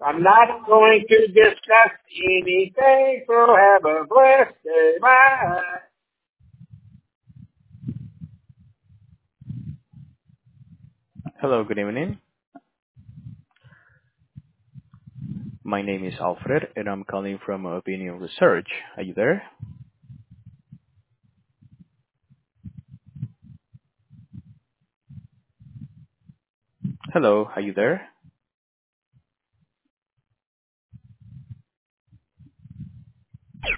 I'm not going to discuss anything, so have a blessed day. Bye. Hello, good evening. My name is Alfred, and I'm calling from Opinion Research. Are you there? Hello, are you there?